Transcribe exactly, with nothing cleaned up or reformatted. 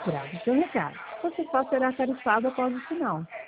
Grave seu recado. Você só será tarifado após o sinal.